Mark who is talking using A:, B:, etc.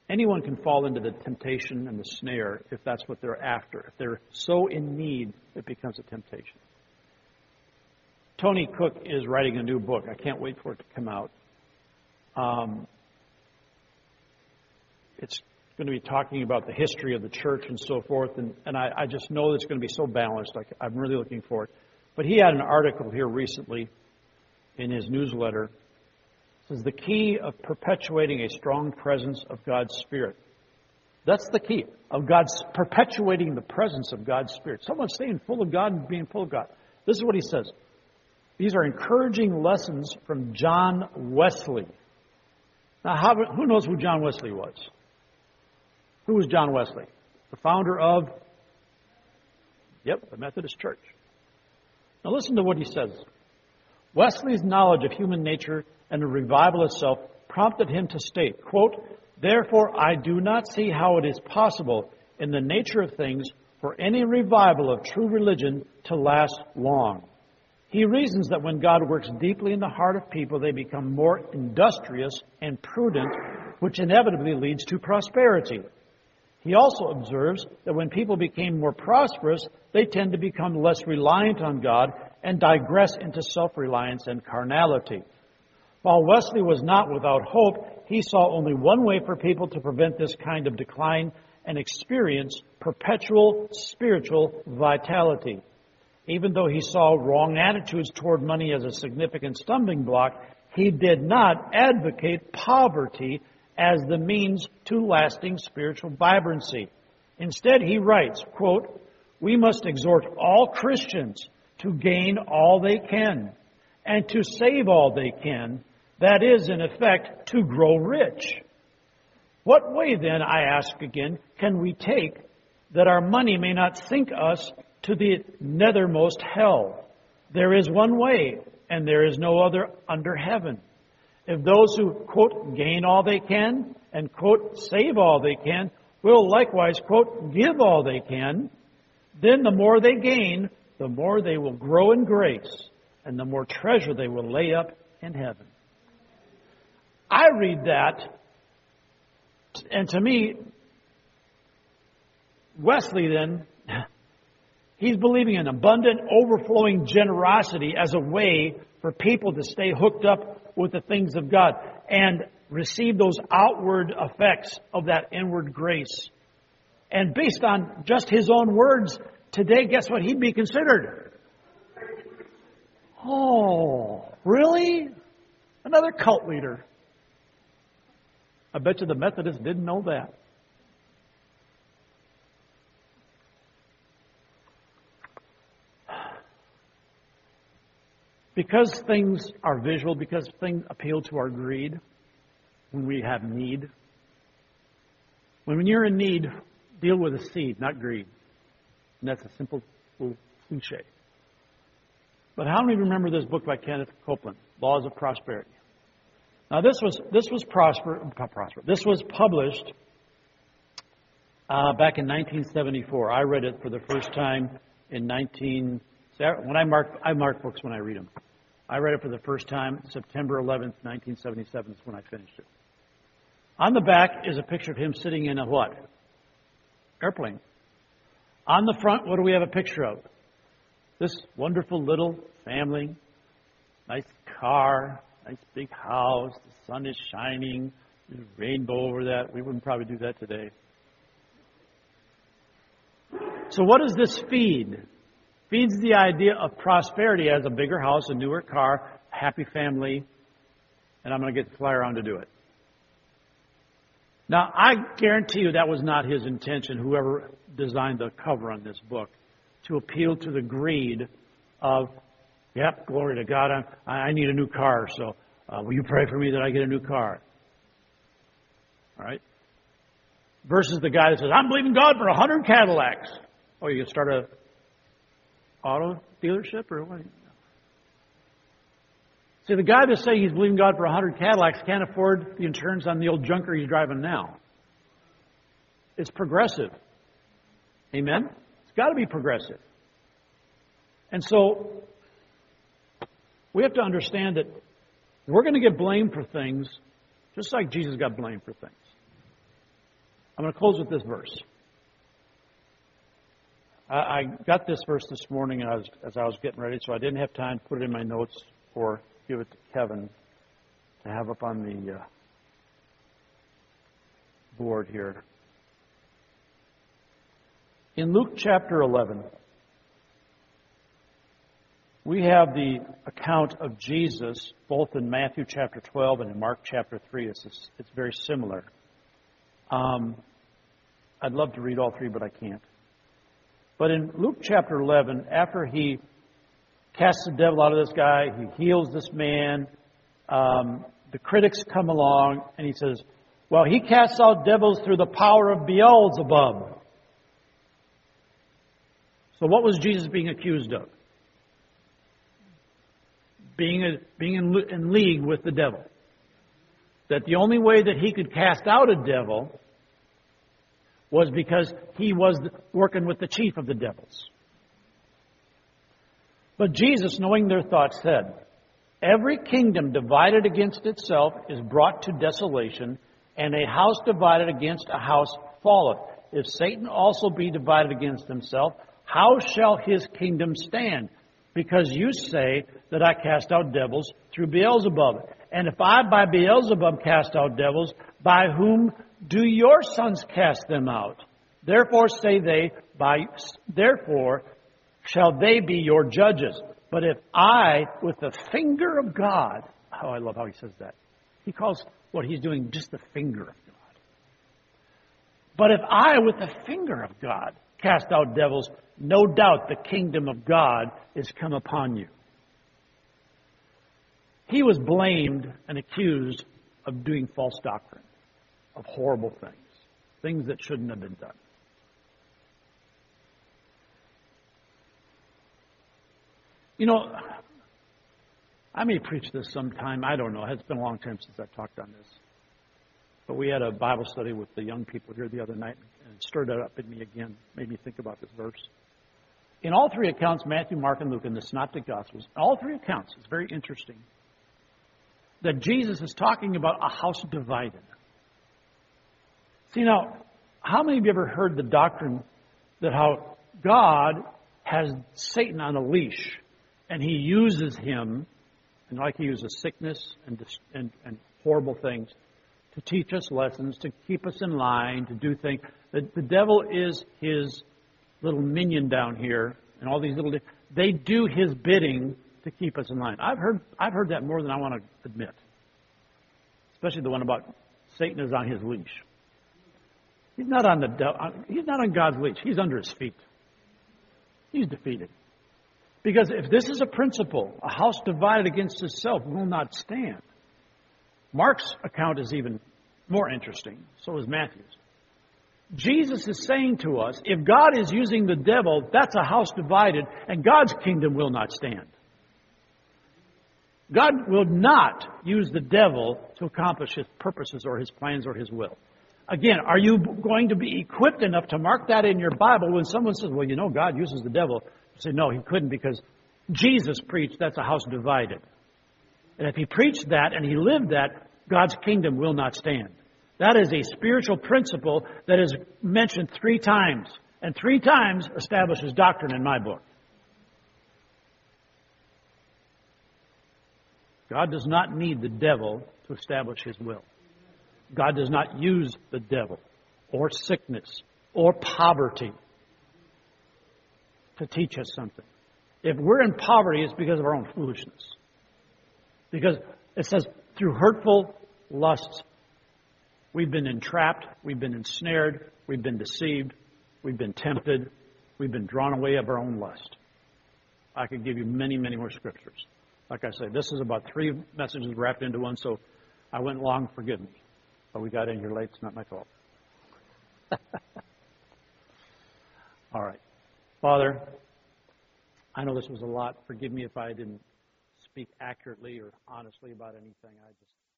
A: Anyone can fall into the temptation and the snare if that's what they're after. If they're so in need, it becomes a temptation. Tony Cook is writing a new book. I can't wait for it to come out. It's going to be talking about the history of the church and so forth, and I just know it's going to be so balanced. I'm really looking for it. But he had an article here recently in his newsletter. It says, the key of perpetuating a strong presence of God's Spirit. That's the key of God's perpetuating the presence of God's Spirit. Someone staying full of God and being full of God. This is what he says. These are encouraging lessons from John Wesley. Now, who knows who John Wesley was? Who was John Wesley? The founder of, the Methodist Church. Now listen to what he says. Wesley's knowledge of human nature and the revival itself prompted him to state, quote, therefore I do not see how it is possible in the nature of things for any revival of true religion to last long. He reasons that when God works deeply in the heart of people, they become more industrious and prudent, which inevitably leads to prosperity. He also observes that when people became more prosperous, they tend to become less reliant on God and digress into self-reliance and carnality. While Wesley was not without hope, he saw only one way for people to prevent this kind of decline and experience perpetual spiritual vitality. Even though he saw wrong attitudes toward money as a significant stumbling block, he did not advocate poverty as the means to lasting spiritual vibrancy. Instead, he writes, quote, we must exhort all Christians to gain all they can and to save all they can. That is, in effect, to grow rich. What way, then, I ask again, can we take that our money may not sink us to the nethermost hell? There is one way, and there is no other under heaven. If those who, quote, gain all they can and, quote, save all they can, will likewise, quote, give all they can, then the more they gain, the more they will grow in grace, and the more treasure they will lay up in heaven. I read that, and to me, Wesley then, he's believing in abundant, overflowing generosity as a way for people to stay hooked up with the things of God and receive those outward effects of that inward grace. And based on just his own words, today, guess what he'd be considered? Oh, really? Another cult leader. I bet you the Methodists didn't know that. Because things are visual, because things appeal to our greed, when we have need. When you're in need, deal with a seed, not greed. And that's a simple little cliche. But how many remember this book by Kenneth Copeland, Laws of Prosperity? Now this was published back in 1974. I read it for the first time in I mark books when I read them. I read it for the first time September 11th, 1977 is when I finished it. On the back is a picture of him sitting in a what? Airplane. On the front, what do we have a picture of? This wonderful little family, nice car, nice big house, the sun is shining, there's a rainbow over that. We wouldn't probably do that today. So what does this feed? Feeds the idea of prosperity as a bigger house, a newer car, happy family, and I'm going to get to fly around to do it. Now, I guarantee you that was not his intention, whoever designed the cover on this book, to appeal to the greed of, glory to God, I need a new car, so will you pray for me that I get a new car? All right? Versus the guy that says, I'm believing God for 100 Cadillacs. Oh, you can start a auto dealership or what? See, the guy that's saying he's believing God for 100 Cadillacs can't afford the insurance on the old junker he's driving now. It's progressive. Amen? It's got to be progressive. And so, we have to understand that we're going to get blamed for things just like Jesus got blamed for things. I'm going to close with this verse. I got this verse this morning as I was getting ready, so I didn't have time to put it in my notes or give it to Kevin to have up on the board here. In Luke chapter 11, we have the account of Jesus both in Matthew chapter 12 and in Mark chapter 3. It's very similar. I'd love to read all three, but I can't. But in Luke chapter 11, after he casts the devil out of this guy, he heals this man, the critics come along and he says, well, he casts out devils through the power of Beelzebub. So what was Jesus being accused of? Being in league with the devil. That the only way that he could cast out a devil was because he was working with the chief of the devils. But Jesus, knowing their thoughts, said, every kingdom divided against itself is brought to desolation, and a house divided against a house falleth. If Satan also be divided against himself, how shall his kingdom stand? Because you say that I cast out devils through Beelzebub. And if I by Beelzebub cast out devils, by whom do your sons cast them out? Therefore therefore shall they be your judges. But if I, with the finger of God, oh, I love how he says that. He calls what he's doing just the finger of God. But if I, with the finger of God, cast out devils, no doubt the kingdom of God is come upon you. He was blamed and accused of doing false doctrine, of horrible things that shouldn't have been done. You know, I may preach this sometime. I don't know. It's been a long time since I've talked on this. But we had a Bible study with the young people here the other night, and it stirred it up in me again, made me think about this verse. In all three accounts, Matthew, Mark, and Luke, in the Synoptic Gospels, all three accounts, it's very interesting, that Jesus is talking about a house divided. See, now, how many of you ever heard the doctrine that how God has Satan on a leash, and he uses him, and like he uses sickness and horrible things, to teach us lessons, to keep us in line, to do things. The devil is his little minion down here, and all these little... They do his bidding to keep us in line. I've heard that more than I want to admit. Especially the one about Satan is on his leash. He's not on God's leash. He's under his feet. He's defeated. Because if this is a principle, a house divided against itself will not stand. Mark's account is even more interesting. So is Matthew's. Jesus is saying to us, if God is using the devil, that's a house divided, and God's kingdom will not stand. God will not use the devil to accomplish his purposes or his plans or his will. Again, are you going to be equipped enough to mark that in your Bible when someone says, well, you know, God uses the devil? You say, no, he couldn't, because Jesus preached that's a house divided. And if he preached that and he lived that, God's kingdom will not stand. That is a spiritual principle that is mentioned 3 times, and 3 times establishes doctrine in my book. God does not need the devil to establish his will. God does not use the devil or sickness or poverty to teach us something. If we're in poverty, it's because of our own foolishness. Because it says, through hurtful lusts, we've been entrapped, we've been ensnared, we've been deceived, we've been tempted, we've been drawn away of our own lust. I could give you many, many more scriptures. Like I said, this is about 3 messages wrapped into one, so I went long, forgive me. But we got in here late, it's not my fault. All right. Father, I know this was a lot. Forgive me if I didn't speak accurately or honestly about anything. I just